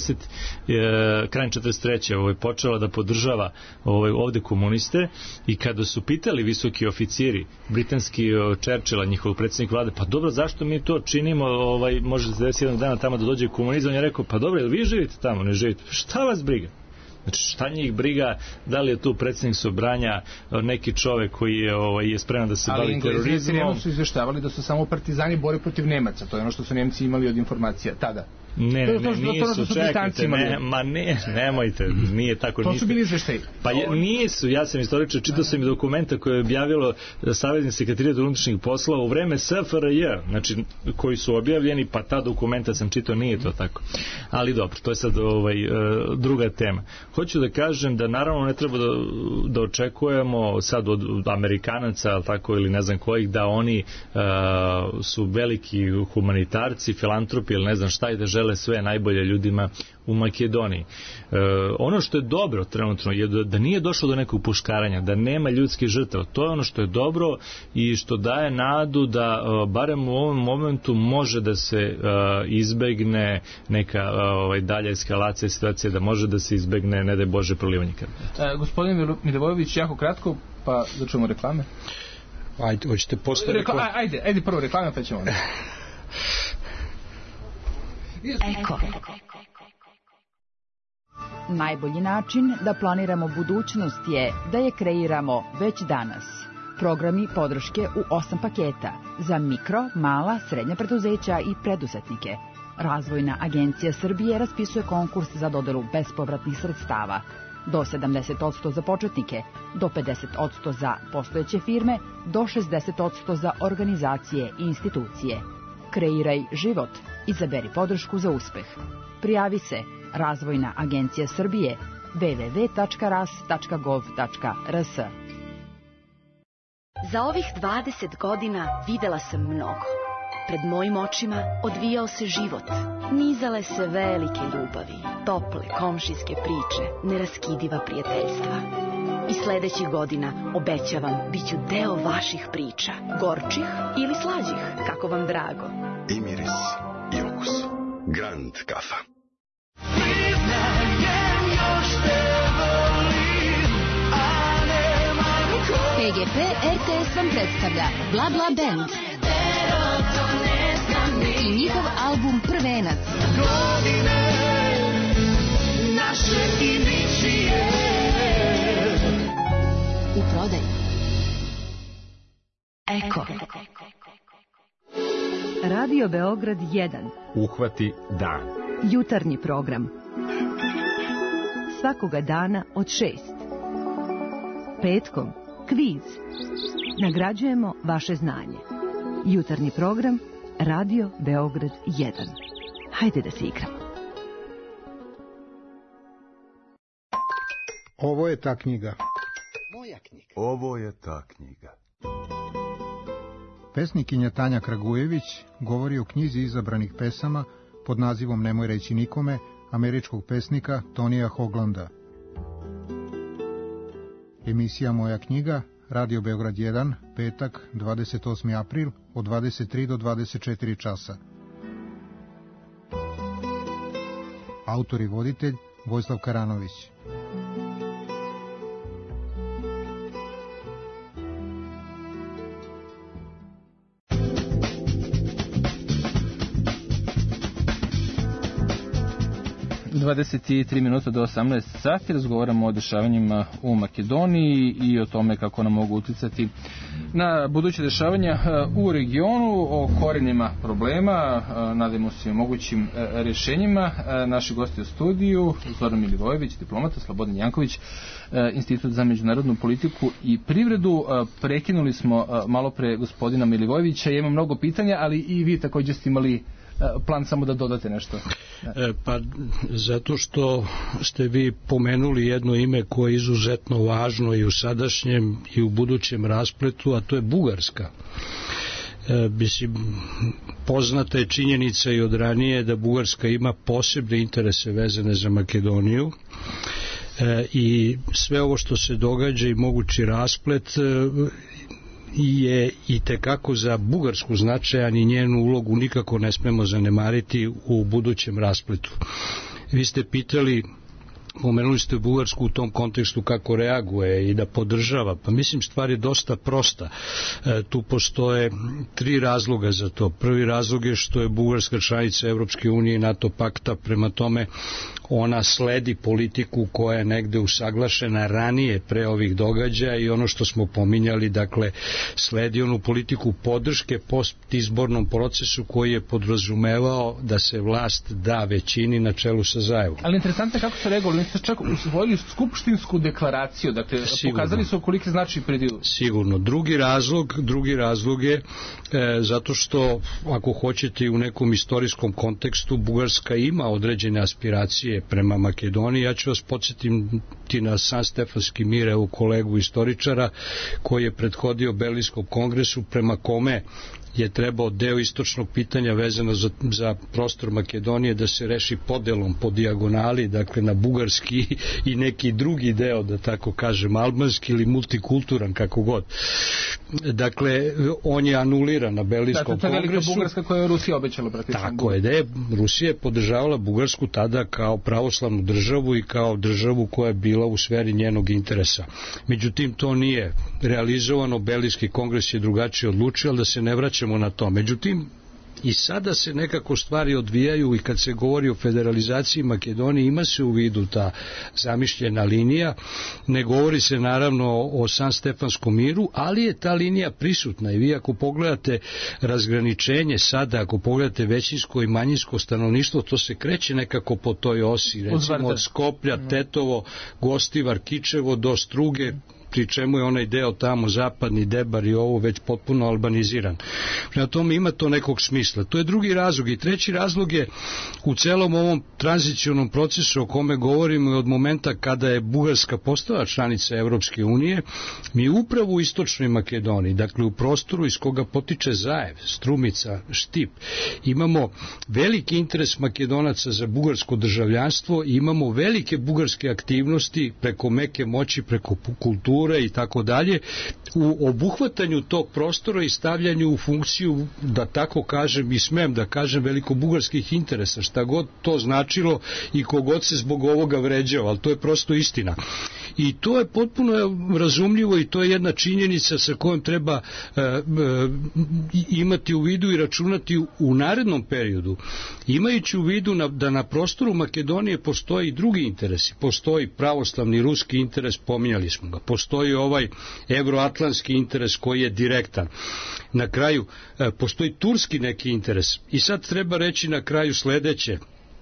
D: krajem 43. počela da podržava ovde komuniste i kada su pitali visoki oficiri britanski Churchilla, njihov predsjednik vlade, pa dobro, zašto mi to činimo, može se desiti jednog dana tamo da dođe komunizam, on je rekao, pa dobro, jel vi živite tamo, ne živite, šta vas briga? Znači, šta njih briga, da li je tu predsjednik Sobranja neki čovek koji je spreman da se bavi terorizmom. Ali
C: Englezi su izveštavali da su samo partizani bori protiv Nemaca, to je ono što su Nemci imali od informacija tada.
D: Nisu, čekajte, nemojte, nije tako.
C: To su bili izveštaji.
D: Pa nisu, ja sam istoričar, čitao sam i dokumenta koje je objavilo Savezni sekretarijat unutrašnjih poslova u vreme SFRJ, znači koji su objavljeni, pa ta dokumenta sam čitao, nije to tako. Ali dobro, to je sad druga tema. Hoću da kažem da naravno ne treba da očekujemo sad od Amerikanaca, ali tako, ili ne znam kojih, da oni su veliki humanitarci, filantropi ili ne znam šta, i da žele sve najbolje ljudima u Makedoniji. Ono što je dobro trenutno je da nije došlo do nekog puškaranja, da nema ljudskih žrtava. To je ono što je dobro i što daje nadu da barem u ovom momentu može da se izbegne neka dalja eskalacija situacije, da može da se izbegne, ne daj Bože, prolivanje krvi.
C: Gospodin Milivojević, jako kratko, pa da čujemo reklame.
E: Ajde, hoćete posle reklame?
C: Ajde prvo reklame, pa ćemo onda.
G: Eko. Najbolji način da planiramo budućnost je da je kreiramo već danas. Programi podrške u 8 paketa za mikro, mala, srednja preduzeća i preduzetnike. Razvojna agencija Srbije raspisuje konkurs za dodelu bespovratnih sredstava. Do 70% za početnike, do 50% za postojeće firme, do 60% za organizacije i institucije. Kreiraj život. Izaberi podršku za uspeh. Prijavi se Razvojna agencija Srbije www.ras.gov.rs.
H: Za ovih 20 godina videla sam mnogo. Pred mojim očima odvijao se život. Nizale se velike ljubavi, tople komšijske priče, neraskidiva prijateljstva. I sledećih godina, obećavam, bit ću deo vaših priča. Gorčih ili slađih, kako vam drago.
I: I miris, i okus. Grand kafa.
J: PGP RTS vam predstavlja Bla Bla Band i njihov album Prvenac. U prodaju.
G: Eko. Radio Beograd 1.
K: Uhvati dan.
G: Jutarnji program. Svakoga dana od 6. Petkom kviz. Nagrađujemo vaše znanje. Jutarnji program Radio Beograd 1. Hajde da se igramo.
L: Ovo je ta knjiga.
I: Moja knjiga.
K: Ovo je ta knjiga.
L: Pesnikinja Tanja Kragujević govori o knjizi izabranih pesama pod nazivom Nemoj reći nikome, američkog pesnika Tonija Hoglanda. Emisija Moja knjiga, Radio Beograd 1, petak, 28. april, od 23 do 24 časa. Autor i voditelj Vojislav Karanović.
C: ...23 do 18 sati, razgovaramo o dešavanjima u Makedoniji i o tome kako nam mogu uticati na buduće dešavanja u regionu, o korenima problema, nadamo se i mogućim rješenjima. Naši gosti u studiju, Zoran Milivojević, diplomata, Slobodan Janković, Institut za međunarodnu politiku i privredu. Prekinuli smo malo pre gospodina Milivojevića, ja imam mnogo pitanja, ali i vi također ste imali plan samo da dodate nešto.
E: Pa zato što ste vi pomenuli jedno ime koje je izuzetno važno i u sadašnjem i u budućem raspletu, a to je Bugarska. Poznata je činjenica i od ranije da Bugarska ima posebne interese vezane za Makedoniju i sve ovo što se događa i mogući rasplet je i tekako za Bugarsku značajan i njenu ulogu nikako ne smemo zanemariti u budućem raspletu. Vi ste pitali, pomenuli ste Bugarsku u tom kontekstu kako reaguje i da podržava, pa mislim stvar je dosta prosta. Tu postoje 3 razloga za to. Prvi razlog je što je Bugarska članica Evropske unije i NATO pakta, prema tome ona sledi politiku koja je negde usaglašena ranije pre ovih događaja i ono što smo pominjali, dakle sledi onu politiku podrške postizbornom procesu koji je podrazumevao da se vlast da većini na čelu sa Zajevom.
C: Ali interesantno je kako se reagovali, oni su čak usvojili skupštinsku deklaraciju, dakle pokazali su koliki znači prediju.
E: Sigurno. Drugi razlog je zato što, ako hoćete, u nekom istorijskom kontekstu Bugarska ima određene aspiracije prema Makedoniji. Ja ću vas podsjetiti na San Stefanski mir, evo kolegu istoričara, koji je prethodio Berlinskom kongresu, prema kome je trebao deo istočnog pitanja vezano za prostor Makedonije da se reši podelom po dijagonali, dakle na bugarski i neki drugi deo, da tako kažem, albanski ili multikulturan, kako god. dakle, on je anuliran na Berlinskom kongresu.
C: To je velika Bugarska koja je Rusija obećala praktično.
E: Tako je, da je Rusija podržavala Bugarsku tada kao pravoslavnu državu i kao državu koja je bila u sferi njenog interesa. Međutim, to nije realizovano, Berlinski kongres je drugačije odlučio, ali da se ne vraćamo na to. Međutim, i sada se nekako stvari odvijaju i kad se govori o federalizaciji Makedonije ima se u vidu ta zamišljena linija, ne govori se naravno o San Stefanskom miru, ali je ta linija prisutna i vi ako pogledate razgraničenje sada, ako pogledate većinsko i manjinsko stanovništvo, to se kreće nekako po toj osi, recimo od Skoplja, Tetovo, Gostivar, Kičevo do Struge, pri čemu je onaj deo tamo zapadni Debar i ovo već potpuno albaniziran. Prema tome ima to nekog smisla. To je drugi razlog. I treći razlog je u celom ovom tranzicionom procesu o kome govorimo od momenta kada je Bugarska postala članica Evropske unije, mi upravo u istočnoj Makedoniji, dakle u prostoru iz koga potiče Zajev, Strumica, Štip, imamo veliki interes Makedonaca za bugarsko državljanstvo i imamo velike bugarske aktivnosti preko meke moći, preko kulture i tako dalje, u obuhvatanju tog prostora i stavljanju u funkciju, da tako kažem i smem da kažem, velikobugarskih interesa, šta god to značilo i kogod se zbog ovoga vređao, ali to je prosto istina. I to je potpuno razumljivo i to je jedna činjenica sa kojom treba imati u vidu i računati u narednom periodu. Imajući u vidu da na prostoru Makedonije postoji i drugi interesi. Postoji pravoslavni ruski interes, pominjali smo ga. Postoji ovaj evroatlantski interes koji je direktan. Na kraju postoji turski neki interes. I sad treba reći na kraju sledeće.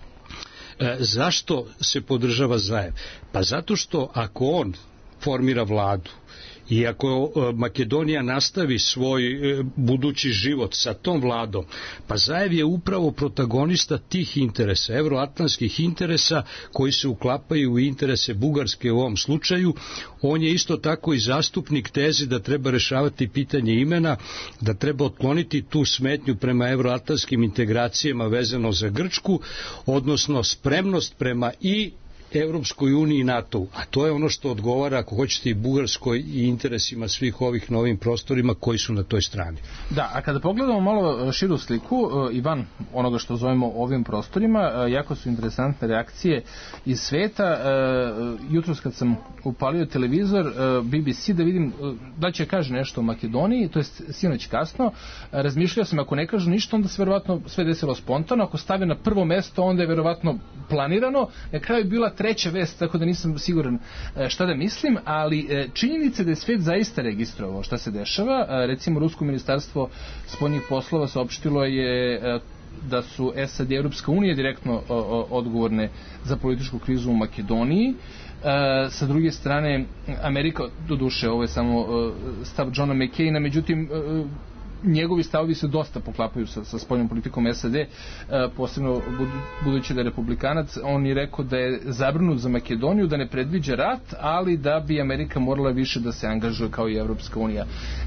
E: Zašto se podržava Zajev? Pa zato što ako on formira vladu i ako Makedonija nastavi svoj budući život sa tom vladom, pa Zajev je upravo protagonista tih interesa, evroatlantskih interesa koji se uklapaju u interese Bugarske u ovom slučaju. On je isto tako i zastupnik teze da treba rešavati pitanje imena, da treba otkloniti tu smetnju prema evroatlantskim integracijama vezano za Grčku, odnosno spremnost prema i Evropskoj uniji i NATO-u, a to je ono što odgovara, ako hoćete, i Bugarskoj i interesima svih ovih novim prostorima koji su na toj strani.
C: Da, a kada pogledamo malo širu sliku i van onoga što zovemo ovim prostorima, jako su interesantne reakcije iz sveta. Jutros kad sam upalio televizor BBC da vidim da će kaže nešto o Makedoniji, to je sinoć kasno, razmišljao sam ako ne kažu ništa, onda se verovatno sve desilo spontano, ako stave na prvo mesto, onda je verovatno planirano. Na kraju je bila treća vest, tako da nisam siguran šta da mislim, ali činjenica da je svet zaista registrovao šta se dešava. Recimo, Rusko ministarstvo spoljnih poslova saopštilo je da su SAD i Evropska unija direktno odgovorne za političku krizu u Makedoniji. Sa druge strane, Amerika, doduše, ovo je samo stav Johna McCaina, međutim, njegovi stavovi se dosta poklapaju sa spoljnom politikom SAD, posebno budući da je republikanac. On je rekao da je zabrinut za Makedoniju, da ne predviđa rat, ali da bi Amerika morala više da se angažuje kao i Evropska unija.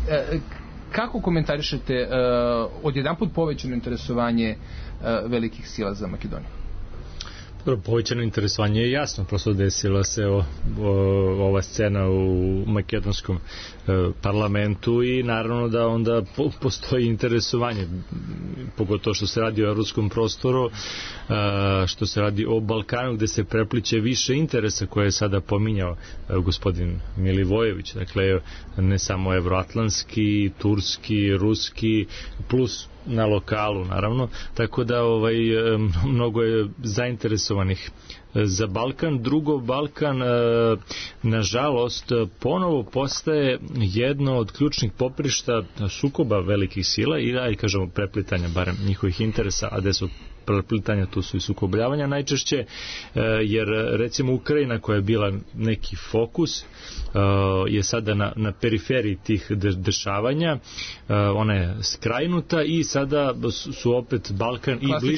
C: Kako komentarišete odjedanput povećano interesovanje velikih sila za Makedoniju?
D: Povećano interesovanje je jasno, prosto desila se ova scena u makedonskom parlamentu i naravno da onda postoji interesovanje, pogotovo što se radi o evropskom prostoru, što se radi o Balkanu, gde se prepliče više interesa koje je sada pominjao gospodin Milivojević, dakle ne samo evroatlantski, turski, ruski, plus na lokalu naravno, tako da mnogo je zainteresovanih za Balkan. Drugo, Balkan nažalost ponovo postaje jedno od ključnih poprišta sukoba velikih sila i da kažemo preplitanja barem njihovih interesa, a gde su preplitanja, tu su i sukobljavanja najčešće, jer recimo Ukrajina koja je bila neki fokus je sada na periferiji tih dešavanja, ona je skrajnuta i sada su opet Balkan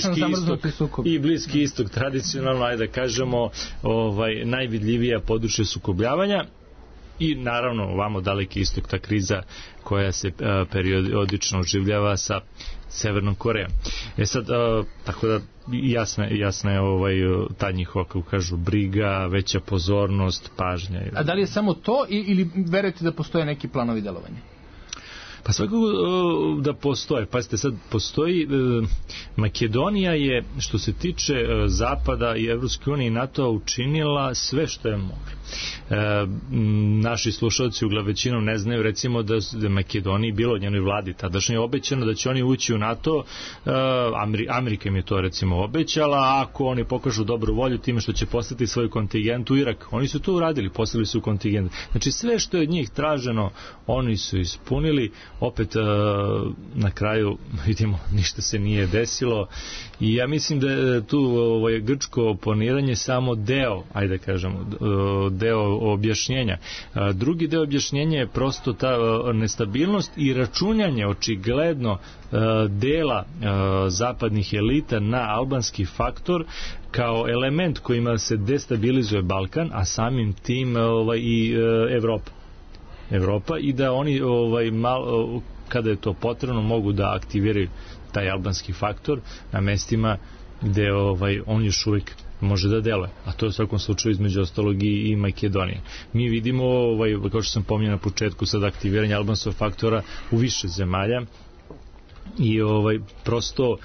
D: i Bliski istok tradicionalno, ajde da kažemo, najvidljivija područje sukobljavanja. I naravno ovamo Daleki istok, ta kriza koja se periodično oživljava sa Severnom Korejom. Sad, tako da jasna je ta njihova, kako kažu, briga, veća pozornost, pažnja.
C: A da li je samo to ili verujete da postoje neki planovi delovanja?
D: Pa svakako da postoje. Pazite, sad postoji Makedonija je, što se tiče Zapada i Evropske unije i NATO-a, učinila sve što je mogla. Naši slušalci uglavnom većinom ne znaju, recimo, da Makedoniji bilo njenoj vladi tadašnje obećano da će oni ući u NATO. Amerika im je to recimo obećala, ako oni pokažu dobru volju time što će poslati svoj kontingent u Irak. Oni su to uradili, poslali su kontingent. Znači sve što je od njih traženo oni su ispunili. Opet na kraju vidimo ništa se nije desilo i ja mislim da je tu grčko oponiranje samo deo, ajde kažemo, deo objašnjenja. Drugi deo objašnjenja je prosto ta nestabilnost i računjanje očigledno dela zapadnih elita na albanski faktor kao element kojima se destabilizuje Balkan, a samim tim i Evropa i da oni malo, kada je to potrebno, mogu da aktiviraju taj albanski faktor na mestima gde on još uvijek može da deluje, a to je u svakom slučaju između ostalog i Makedonije. Mi vidimo, kao što sam pominjao na početku, sad aktiviranje albanskog faktora u više zemalja i prosto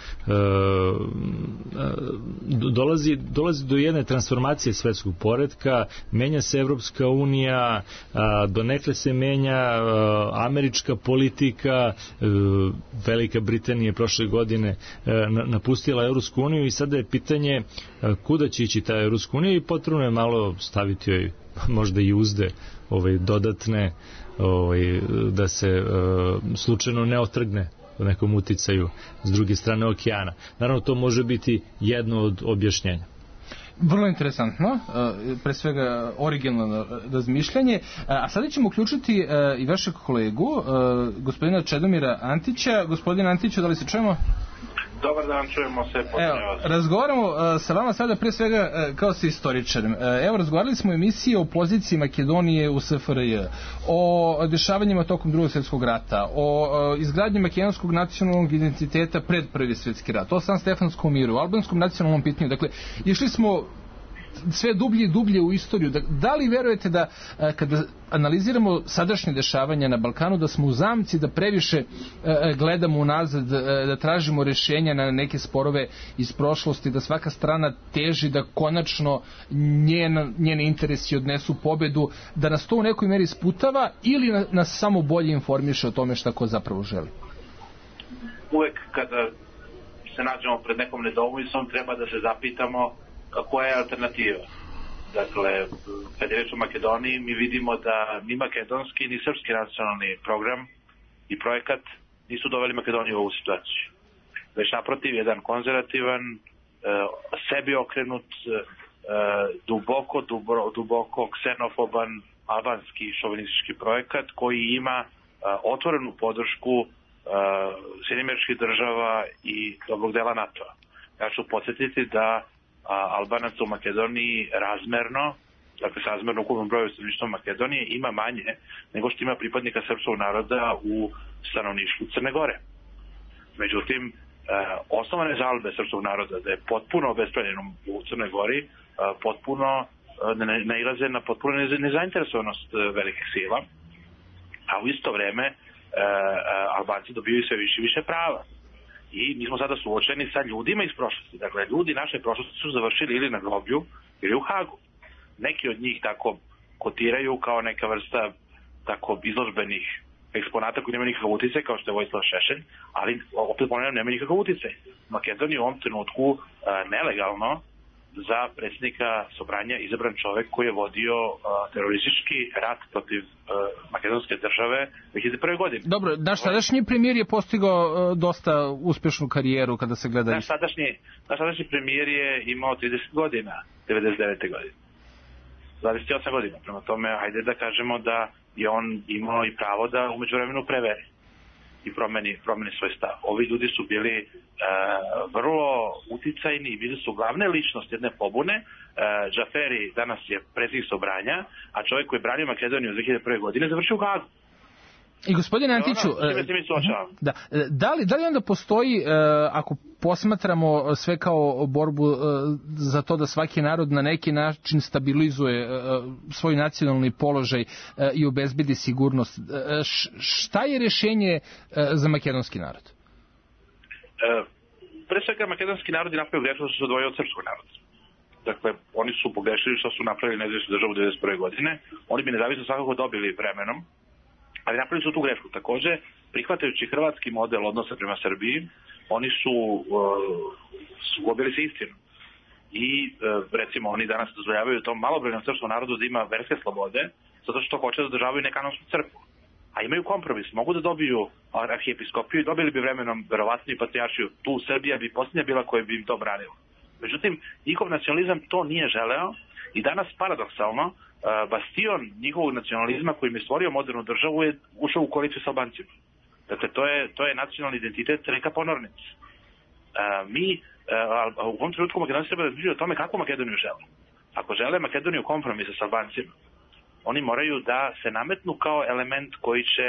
D: dolazi do jedne transformacije svetskog poretka, menja se Evropska unija, donekle se menja američka politika, Velika Britanija prošle godine napustila Evropsku uniju i sada je pitanje kuda će ići ta Evropska unija i potrebno je malo staviti joj možda i uzde dodatne da se slučajno ne otrgne u nekom uticaju s druge strane okeana. Naravno, to može biti jedno od objašnjenja.
C: Vrlo interesantno, pre svega originalno razmišljanje, a sada ćemo uključiti i vašeg kolegu, gospodina Čedomira Antića. Gospodin Antiću, da li se čujemo?
M: Dobar dan, čujemo se.
C: Razgovaramo sa vama sada pre svega kao sa istoričarem. Evo, razgovarali smo o emisiji o poziciji Makedonije u SFRJ, o dešavanjima tokom Drugog svjetskog rata, o izgradnji makedonskog nacionalnog identiteta pred Prvi svjetski rat, o San Stefanskom miru, o albanskom nacionalnom pitanju. Dakle, išli smo sve dublje i dublje u istoriju. Da li verujete da kada analiziramo sadašnje dešavanja na Balkanu da smo u zamci da previše gledamo unazad, da tražimo rješenja na neke sporove iz prošlosti, da svaka strana teži da konačno njeni interesi odnesu pobedu, da nas to u nekoj meri sputava ili nas samo bolje informiše o tome šta ko zapravo želi?
M: Uvek kada se nađemo pred nekom nedoumiskom treba da se zapitamo koja je alternativa. Dakle, kad je reč o Makedoniji, mi vidimo da ni makedonski, ni srpski nacionalni program i projekat nisu doveli Makedoniju u ovu situaciju. Već naprotiv, jedan konzervativan, sebi okrenut, duboko ksenofoban, albanski šovinistički projekat koji ima otvorenu podršku Sjedinjenih Američkih Država i dobrog dela NATO-a. Ja ću podsjetiti da Albanaca u Makedoniji razmerno, dakle srazmerno ukupnom broju stanovništva Makedonije, ima manje nego što ima pripadnika srpskog naroda u stanovništvu Crne Gore. Međutim, osnovane žalbe srpskog naroda da je potpuno obespravljeno u Crnoj Gori, potpuno nailaze na potpuno nezainteresovanost velikih sila, a u isto vreme Albanci dobiju sve više i više prava. I mi smo sada suočeni sa ljudima iz prošlosti. Dakle, ljudi naše prošlosti su završili ili na groblju ili u Hagu. Neki od njih tako kotiraju kao neka vrsta tako izložbenih eksponata koji nemaju nikakav uticaj, kao što je Vojislav Šešelj, ali opet ponavljam, nemaju nikakav uticaj. Makedonija u ovom trenutku nelegalno za predsjednika Sobranja izabran čovjek koji je vodio teroristički rat protiv makedonske države 2001. godine.
C: Dobro, naš sadašnji premijer je postigao dosta uspješnu karijeru kada se gleda...
M: Naš sadašnji premijer je imao 30 godina, 99. godine. 28 godina. Prema tome, hajde da kažemo da je on imao i pravo da u međuvremenu preveri i promeni svoj stav. Ovi ljudi su bili vrlo uticajni i bili su glavne ličnosti jedne pobune. Džaferi danas je predsjednik Sobranja, a čovjek koji je branio Makedoniju 2001. godine završio u Hagu.
C: I gospodine Antiću, da li onda postoji, ako posmatramo sve kao borbu za to da svaki narod na neki način stabilizuje svoj nacionalni položaj i obezbedi sigurnost, šta je rješenje za makedonski narod?
M: Pre svega, makedonski narod je napravio grešno što se odvojio od srpskog naroda. Dakle, oni su pogrešili što su napravili nezavisnu državu 1991. godine. Oni bi nezavisno svakako dobili vremenom, ali napravili su tu grešku. Takođe, prihvatajući hrvatski model odnosa prema Srbiji, oni su sugobili se istinu. I, recimo, oni danas dozvoljavaju tom malobrojnom srpskom narodu da ima verske slobode, zato što hoće da održavaju nekanonsku crkvu. A imaju kompromis, mogu da dobiju arhijepiskopiju i dobili bi vremenom verovatniju patrijaršiju. Tu Srbija bi posljednja bila koja bi im to branila. Međutim, njihov nacionalizam to nije želeo i danas paradoksalno bastion njihovog nacionalizma koji im je stvorio modernu državu je ušao u koaliciju sa Albancima. Dakle, to je nacionalni identitet reka ponornici. Mi u ovom trenutku Makedonci treba da razmišljaju o tome kako Makedoniju žele. Ako žele Makedoniju kompromisa sa Albancima, oni moraju da se nametnu kao element koji će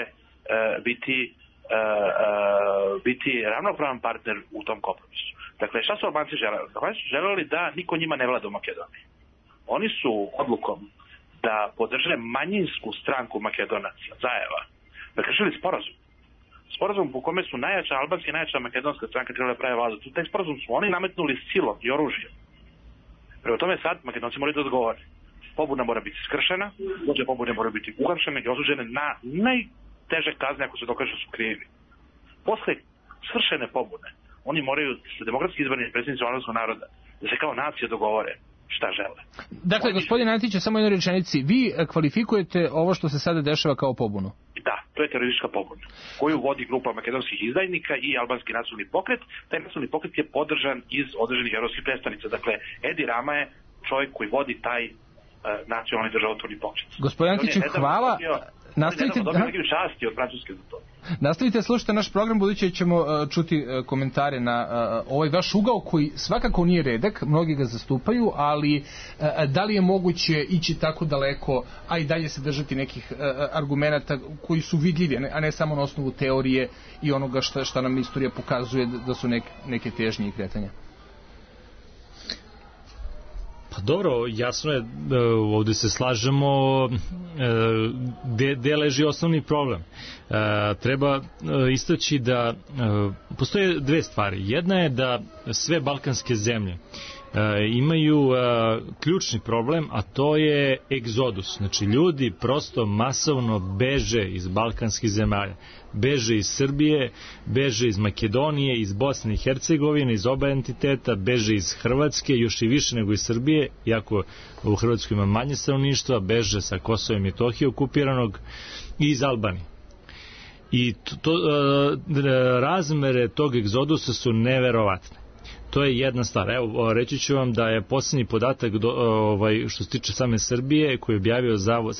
M: biti ravnopravan partner u tom kompromisu. Dakle, šta su Albanci želeli? Albanci su želeli da niko njima ne vlada u Makedoniji. Oni su odlukom da podrže manjinsku stranku Makedonaca, Zajeva, prekršili sporazum. Sporazum po kome su najjača albanska i najjača makedonska stranka trebala da prave vladu. Taj sporazum su oni nametnuli silom i oružjem. Prema tome sad Makedonci moraju da odgovore. Pobuna mora biti skršena, vođe pobune mora biti uhapšene i osuđene na najteže kazne ako se dokaže da su krivi. Posle skršene pobune, oni moraju sa demokratski izbrani predsjednici albanskog naroda da se kao nacija dogovore šta žele.
C: Dakle, gospodin Antić, samo jednoj rečenici, vi kvalifikujete ovo što se sada dešava kao pobunu?
M: Da, to je teroristička pobuna, koju vodi grupa makedonskih izdajnika i albanski nacionalni pokret. Taj nacionalni pokret je podržan iz određenih evropskih predstavnica. Dakle, Edi Rama je čovjek koji vodi taj nacionalni državotvorni pokret.
C: Gospodin Antić, hvala.
M: Nastavite časti od Francuske za to.
C: Nastavite, slušajte naš program, budući ćemo čuti komentare na ovaj vaš ugao koji svakako nije redak, mnogi ga zastupaju, ali da li je moguće ići tako daleko, a i dalje se držati nekih argumenata koji su vidljivi, a ne samo na osnovu teorije i onoga šta nam istorija pokazuje da su neke težnje i kretanja?
D: Pa dobro, jasno je, ovdje se slažemo gde leži osnovni problem. Treba istaći da postoje dve stvari. Jedna je da sve balkanske zemlje imaju ključni problem, a to je egzodus. Znači, ljudi prosto masovno beže iz balkanskih zemalja. Beže iz Srbije, beže iz Makedonije, iz Bosne i Hercegovine, iz oba entiteta, beže iz Hrvatske, još i više nego iz Srbije, iako u Hrvatskoj ima manje stanovništva, beže sa Kosova i Metohije okupiranog i iz Albanije. I razmere tog egzodusa su neverovatne. To je jedna stvar. Evo, reći ću vam da je posljednji podatak što se tiče same Srbije, koji je objavio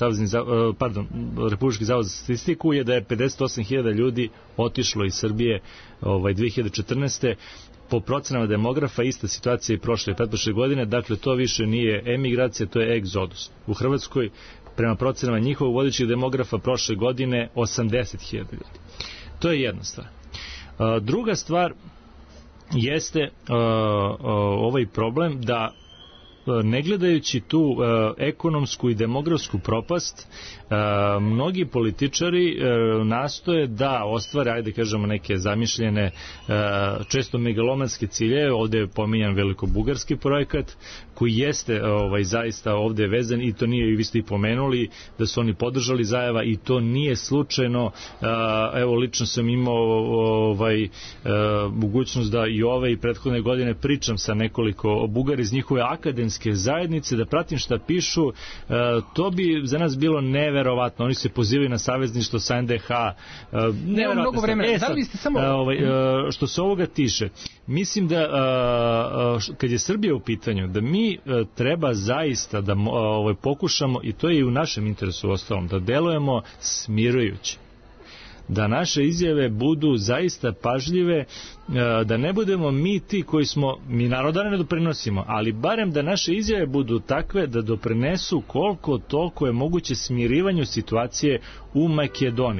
D: Republički zavod za statistiku, je da je 58.000 ljudi otišlo iz Srbije 2014. Po procenama demografa ista situacija i prošle i pretprošle godine, dakle to više nije emigracija, to je egzodus. U Hrvatskoj, prema procenama njihovog vodećih demografa prošle godine, 80.000 ljudi. To je jedna stvar. Druga stvar jeste ovaj problem da, ne gledajući tu ekonomsku i demografsku propast, mnogi političari nastoje da ostvare, ajde kažemo, neke zamišljene, često megalomanske ciljeve. Ovde je pominjan velikobugarski projekat koji jeste zaista ovde vezan, i to nije, i vi ste i pomenuli da su oni podržali Zajeva, i to nije slučajno. Evo, lično sam imao mogućnost da i ove i prethodne godine pričam sa nekoliko Bugara iz njihove akademske zajednice, da pratim šta pišu. To bi za nas bilo neverovatno. Oni se pozivaju na savezništvo sa NDH.
C: Nema mnogo vremena. Da li ste samo...
D: Što se ovoga tiče, mislim da kad je Srbija u pitanju, da mi treba zaista da pokušamo, i to je i u našem interesu ostalom, da delujemo smirujuće. Da naše izjave budu zaista pažljive, da ne budemo mi ti koji smo, mi naroda ne doprinosimo, ali barem da naše izjave budu takve da doprinesu koliko toliko je moguće smirivanju situacije u Makedoniji.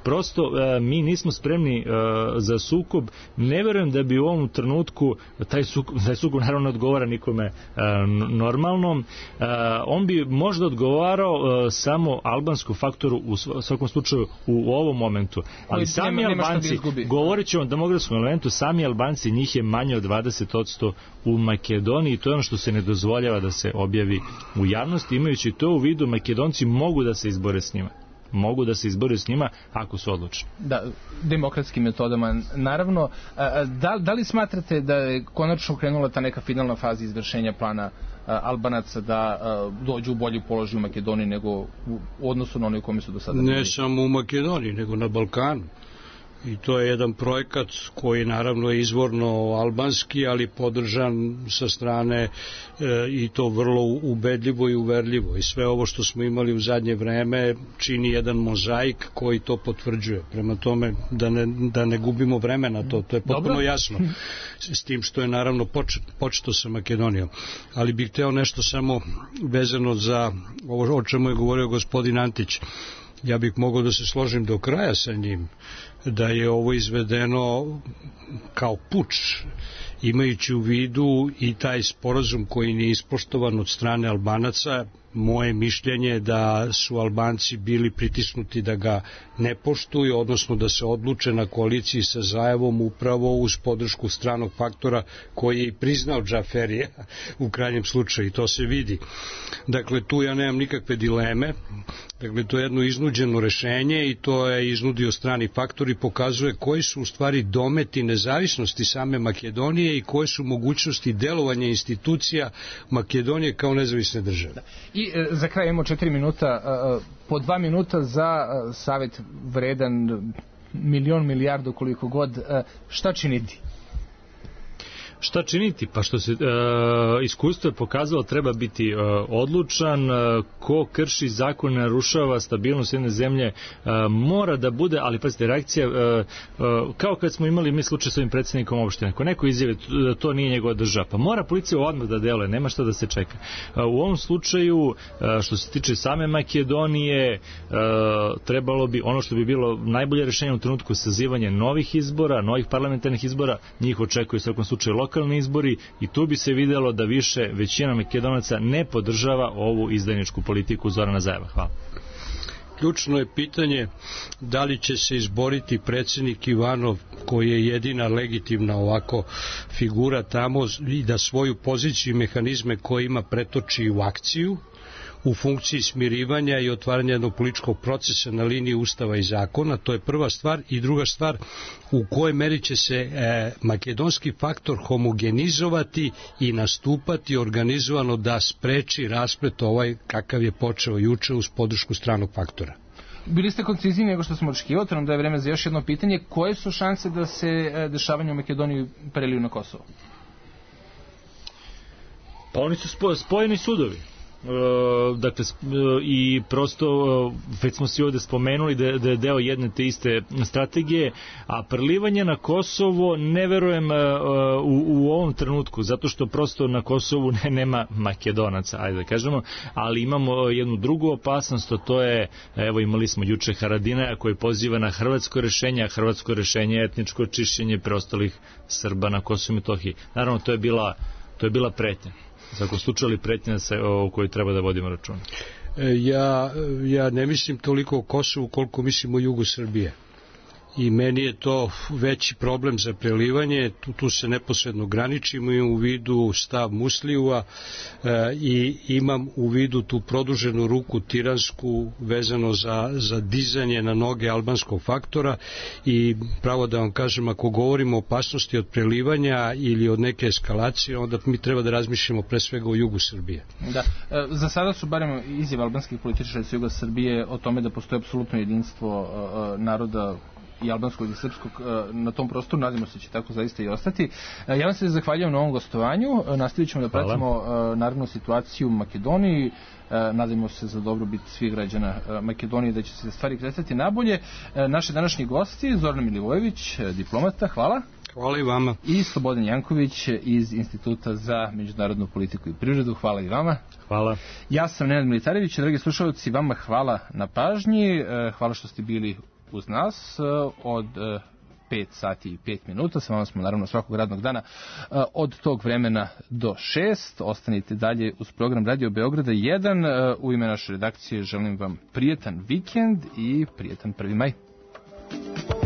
D: prosto mi nismo spremni za sukob. Ne verujem da bi u ovom trenutku taj sukob naravno odgovara nikome normalnom. On bi možda odgovarao samo albanskom faktoru u svakom slučaju u ovom momentu. Ali sami Albanci, govorit ćemo o demografskom elementu, sami Albanci, njih je manje od 20% u Makedoniji, to je ono što se ne dozvoljava da se objavi u javnosti. Imajući to u vidu, Makedonci mogu da se izbore s njima. Mogu da se izbore s njima ako su odlučni.
C: Da, demokratskim metodama. Naravno, da li smatrate da je konačno krenula ta neka finalna faza izvršenja plana Albanaca da dođu u bolji položaj u Makedoniji nego u odnosu na one u kome su do sada?
E: Ne samo u Makedoniji, nego na Balkanu. I to je jedan projekat koji naravno je izvorno albanski, ali podržan sa strane i to vrlo ubedljivo i uverljivo. I sve ovo što smo imali u zadnje vreme čini jedan mozaik koji to potvrđuje. Prema tome da ne gubimo vreme na to, to je potpuno jasno. S tim što je naravno početo sa Makedonijom. Ali bih hteo nešto samo vezano za ovo o čemu je govorio gospodin Antić. Ja bih mogao da se složim do kraja sa njim, da je ovo izvedeno kao puč, imajući u vidu i taj sporazum koji nije ispoštovan od strane Albanaca. Moje mišljenje je da su Albanci bili pritisnuti da ga ne poštuju, odnosno da se odluče na koaliciji sa Zajevom upravo uz podršku stranog faktora koji je priznao Džaferija u krajnjem slučaju, i to se vidi. Dakle, tu ja nemam nikakve dileme. Dakle, to je jedno iznuđeno rešenje i to je iznudio strani faktor i pokazuje koji su u stvari dometi nezavisnosti same Makedonije i koje su mogućnosti delovanja institucija Makedonije kao nezavisne države.
C: I za kraj imamo 4 minuta, po 2 minuta za savjet vredan milijardu koliko god. Šta činiti?
D: Šta činiti? Pa što se iskustvo je pokazalo, treba biti odlučan. Ko krši zakon, narušava stabilnost jedne zemlje, mora da bude, ali pazite, reakcija kao kad smo imali mi slučaj s ovim predsjednikom opštine. Ako neko izjavi da to nije njegova država, pa mora policija odmah da deluje, nema šta da se čeka. U ovom slučaju, što se tiče same Makedonije, trebalo bi, ono što bi bilo najbolje rešenje u trenutku, sazivanje novih izbora, novih parlamentarnih izbora, njih očekuje u svakom slučaju lokalni izbori, i tu bi se videlo da više većina Makedonaca ne podržava ovu izdajničku politiku Zorana Zajeva. Hvala.
E: Ključno je pitanje da li će se izboriti predsjednik Ivanov, koji je jedina legitimna ovako figura tamo, i da svoju poziciju i mehanizme koje ima pretoči u akciju u funkciji smirivanja i otvaranja jednog političkog procesa na liniji Ustava i zakona. To je prva stvar. I druga stvar, u kojoj meri će se makedonski faktor homogenizovati i nastupati organizovano da spreči rasplet ovaj kakav je počeo juče uz podršku stranog faktora.
C: Bili ste koncizniji nego što smo očekivali, da je vreme za još jedno pitanje. Koje su šanse da se dešavanje u Makedoniji preliju na Kosovo?
D: Pa oni su spojeni sudovi. Dakle, i prosto već smo svi ovde spomenuli da je deo jedne te iste strategije, a prelivanje na Kosovo ne verujem u ovom trenutku, zato što prosto na Kosovu nema Makedonaca, ajde da kažemo, ali imamo jednu drugu opasnost, a to je, evo imali smo juče Haradinaja koji poziva na hrvatsko rešenje, a hrvatsko rešenje je etničko čišćenje preostalih Srba na Kosovu i Metohiji. Naravno, to je bila pretnja. Svakom slučaju pretnja o kojoj treba da vodimo računa?
E: Ja ne mislim toliko o Kosovu koliko mislim o jugu Srbije. I meni je to veći problem za prelivanje, tu se neposredno graničimo, imam u vidu stav Muslijeva i imam u vidu tu produženu ruku tiransku vezano za dizanje na noge albanskog faktora, i pravo da vam kažem, ako govorimo o opasnosti od prelivanja ili od neke eskalacije, onda mi treba da razmišljamo pre svega o jugu Srbije.
C: Da, za sada su barem izjave albanskih političara sa juga Srbije o tome da postoje apsolutno jedinstvo naroda i albanskog i srpskog na tom prostoru. Nadamo se će tako zaista i ostati. Ja vam se zahvaljujem na ovom gostovanju. Nastavit ćemo da pratimo naravno situaciju u Makedoniji. Nadamo se za dobrobit svih građana Makedonije da će se stvari kretati nabolje. Naši današnji gosti, Zoran Milivojević, diplomata, hvala.
E: Hvala i vama.
C: I Slobodan Janković iz Instituta za međunarodnu politiku i privredu. Hvala i vama.
D: Hvala.
C: Ja sam Nenad Militarević. Dragi slušalci, vama hvala na pažnji. Hvala što ste bili uz nas od 5 sati i 5 minuta, sa vama smo naravno svakog radnog dana od tog vremena do 6. Ostanite dalje uz program Radio Beograda 1. U ime naše redakcije želim vam prijetan vikend i prijetan 1. maj.